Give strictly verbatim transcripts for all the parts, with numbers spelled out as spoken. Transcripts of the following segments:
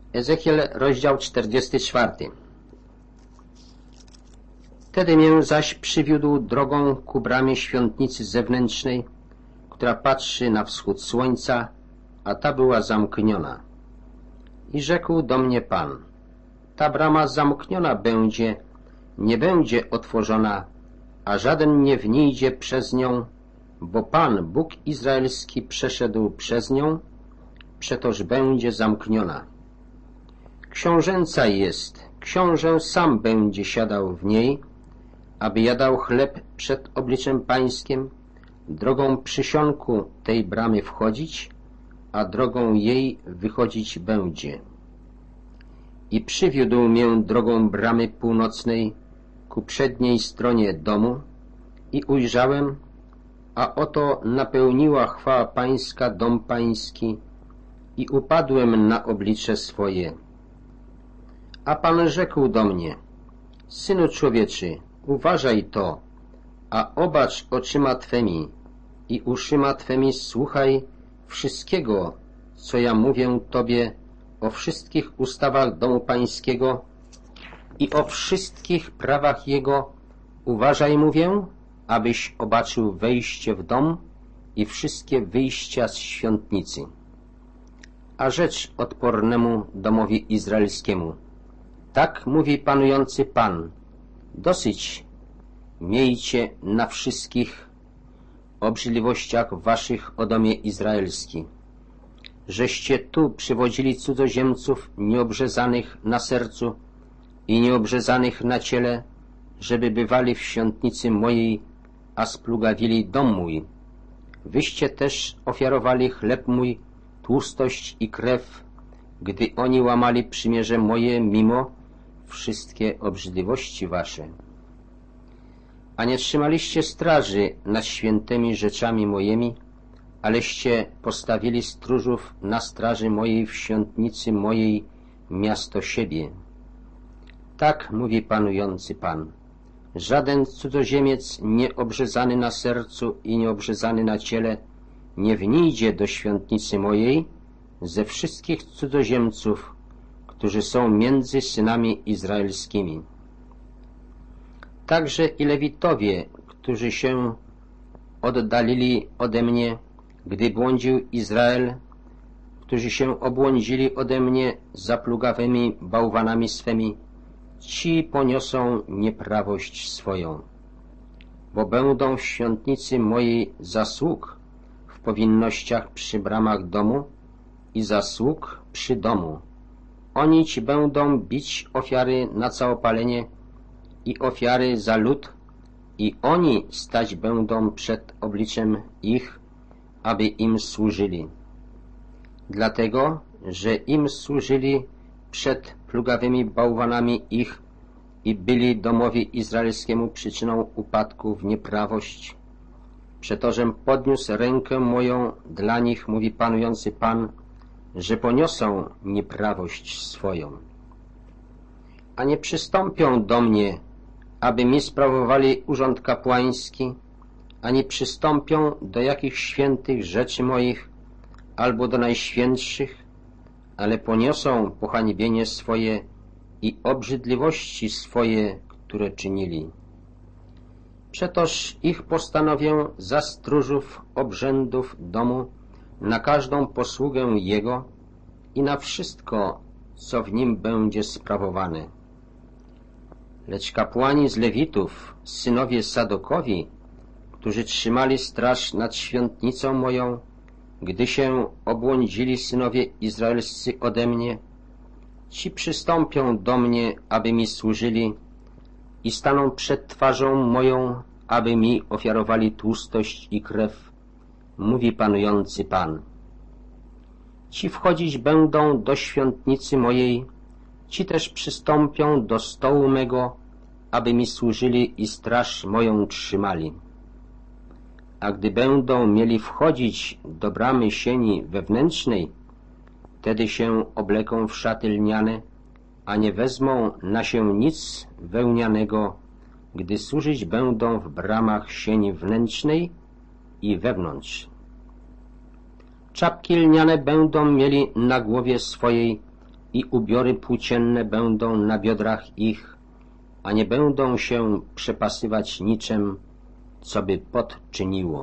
Ezechiel, rozdział czterdziesty czwarty. Wtedy mię zaś przywiódł drogą ku bramie świątnicy zewnętrznej, która patrzy na wschód słońca, a ta była zamkniona. I rzekł do mnie Pan: ta brama zamkniona będzie, nie będzie otworzona, a żaden nie wnijdzie przez nią, bo Pan, Bóg Izraelski, przeszedł przez nią, przetoż będzie zamkniona. Książęca jest, książę sam będzie siadał w niej, aby jadał chleb przed obliczem Pańskim, drogą przysionku tej bramy wchodzić, a drogą jej wychodzić będzie. I przywiódł mię drogą bramy północnej ku przedniej stronie domu i ujrzałem, a oto napełniła chwała Pańska dom Pański i upadłem na oblicze swoje. A Pan rzekł do mnie: synu człowieczy, uważaj to, a obacz oczyma Twemi i uszyma Twemi słuchaj wszystkiego, co ja mówię Tobie o wszystkich ustawach domu Pańskiego i o wszystkich prawach Jego. Uważaj, mówię, abyś obaczył wejście w dom i wszystkie wyjścia z świątnicy. A rzecz odpornemu domowi izraelskiemu: tak mówi panujący Pan: dosyć miejcie na wszystkich obrzydliwościach waszych o domie izraelski, żeście tu przywodzili cudzoziemców nieobrzezanych na sercu i nieobrzezanych na ciele, żeby bywali w świątnicy mojej, a splugawili dom mój. Wyście też ofiarowali chleb mój, tłustość i krew, gdy oni łamali przymierze moje mimo wszystkie obrzydliwości wasze. A nie trzymaliście straży nad świętymi rzeczami moimi, aleście postawili stróżów na straży mojej w świątnicy mojej miasto siebie. Tak mówi panujący Pan: żaden cudzoziemiec nieobrzezany na sercu i nieobrzezany na ciele nie wnijdzie do świątnicy mojej ze wszystkich cudzoziemców, którzy są między synami izraelskimi. Także i Lewitowie, którzy się oddalili ode mnie, gdy błądził Izrael, którzy się obłądzili ode mnie za plugawymi bałwanami swemi, ci poniosą nieprawość swoją, bo będą w świątnicy mojej zasług w powinnościach przy bramach domu i zasług przy domu. Oni ci będą bić ofiary na całopalenie i ofiary za lud, i oni stać będą przed obliczem ich, aby im służyli. Dlatego, że im służyli przed plugawymi bałwanami ich i byli domowi izraelskiemu przyczyną upadku w nieprawość. Przetożem podniósł rękę moją dla nich, mówi panujący Pan, że poniosą nieprawość swoją. A nie przystąpią do mnie, aby mi sprawowali urząd kapłański, ani przystąpią do jakich świętych rzeczy moich, albo do najświętszych, ale poniosą pohańbienie swoje i obrzydliwości swoje, które czynili. Przetoż ich postanowię za stróżów obrzędów domu na każdą posługę jego i na wszystko, co w nim będzie sprawowane. Lecz kapłani z Lewitów, synowie Sadokowi, którzy trzymali straż nad świątnicą moją, gdy się obłądzili synowie izraelscy ode mnie, ci przystąpią do mnie, aby mi służyli i staną przed twarzą moją, aby mi ofiarowali tłustość i krew, mówi panujący Pan. Ci wchodzić będą do świątnicy mojej, ci też przystąpią do stołu mego, aby mi służyli i straż moją trzymali. A gdy będą mieli wchodzić do bramy sieni wewnętrznej, wtedy się obleką w szaty lniane, a nie wezmą na się nic wełnianego, gdy służyć będą w bramach sieni wnętrznej i wewnątrz. Czapki lniane będą mieli na głowie swojej, i ubiory płócienne będą na biodrach ich, a nie będą się przepasywać niczym, co by pot czyniło.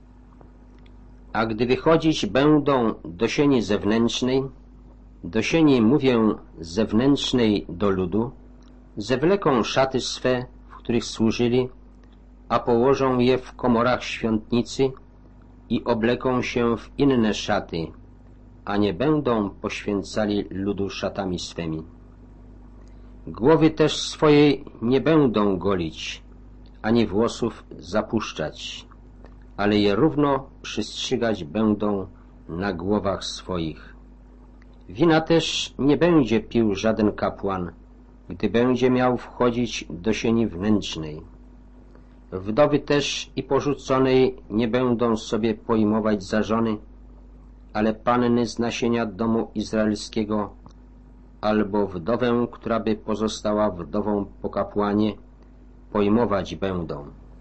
A gdy wychodzić będą do sieni zewnętrznej, do sieni, mówię, zewnętrznej do ludu, zewleką szaty swe, w których służyli, a położą je w komorach świątnicy i obleką się w inne szaty, a nie będą poświęcali ludu szatami swymi. Głowy też swojej nie będą golić, ani włosów zapuszczać, ale je równo przystrzygać będą na głowach swoich. Wina też nie będzie pił żaden kapłan, gdy będzie miał wchodzić do sieni wnętrznej. Wdowy też i porzuconej nie będą sobie pojmować za żony, ale panny z nasienia domu izraelskiego, albo wdowę, która by pozostała wdową po kapłanie, pojmować będą.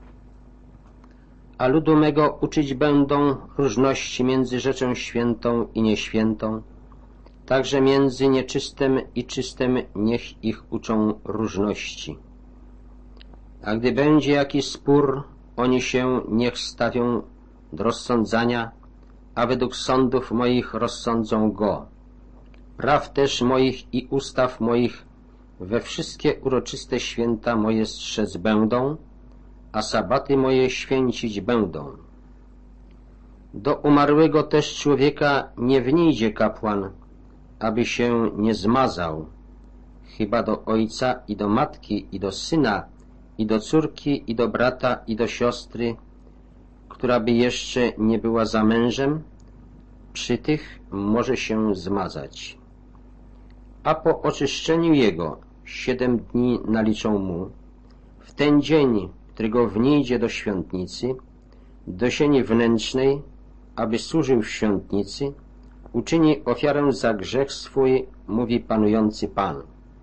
A ludu mego uczyć będą różności między rzeczą świętą i nieświętą, także między nieczystym i czystym niech ich uczą różności. A gdy będzie jakiś spór, oni się niech stawią do rozsądzania, a według sądów moich rozsądzą go. Praw też moich i ustaw moich we wszystkie uroczyste święta moje strzec będą, a sabaty moje święcić będą. Do umarłego też człowieka nie wnijdzie kapłan, aby się nie zmazał, chyba do ojca i do matki i do syna i do córki i do brata i do siostry, która by jeszcze nie była za mężem, przy tych może się zmazać. A po oczyszczeniu jego siedem dni naliczą mu, w ten dzień, którego wnijdzie do świątnicy, do sieni wnętrznej, aby służył w świątnicy, uczyni ofiarę za grzech swój, mówi panujący Pan.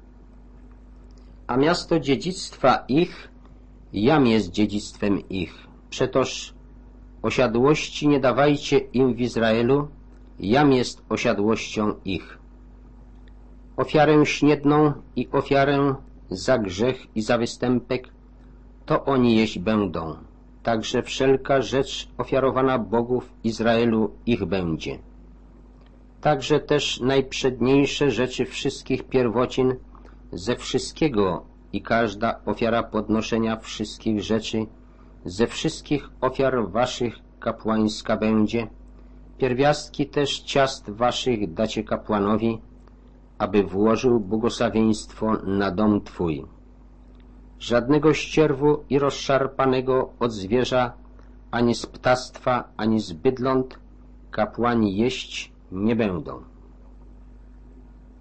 A miasto dziedzictwa ich, jam jest dziedzictwem ich. Przetoż osiadłości nie dawajcie im w Izraelu, jam jest osiadłością ich. Ofiarę śniedną i ofiarę za grzech i za występek, to oni jeść będą. Także wszelka rzecz ofiarowana Bogu w Izraelu ich będzie. Także też najprzedniejsze rzeczy wszystkich pierwocin ze wszystkiego i każda ofiara podnoszenia wszystkich rzeczy ze wszystkich ofiar waszych kapłańska będzie. Pierwiastki też ciast waszych dacie kapłanowi, aby włożył błogosławieństwo na dom twój. Żadnego ścierwu i rozszarpanego od zwierza, ani z ptactwa, ani z bydląt kapłani jeść nie będą.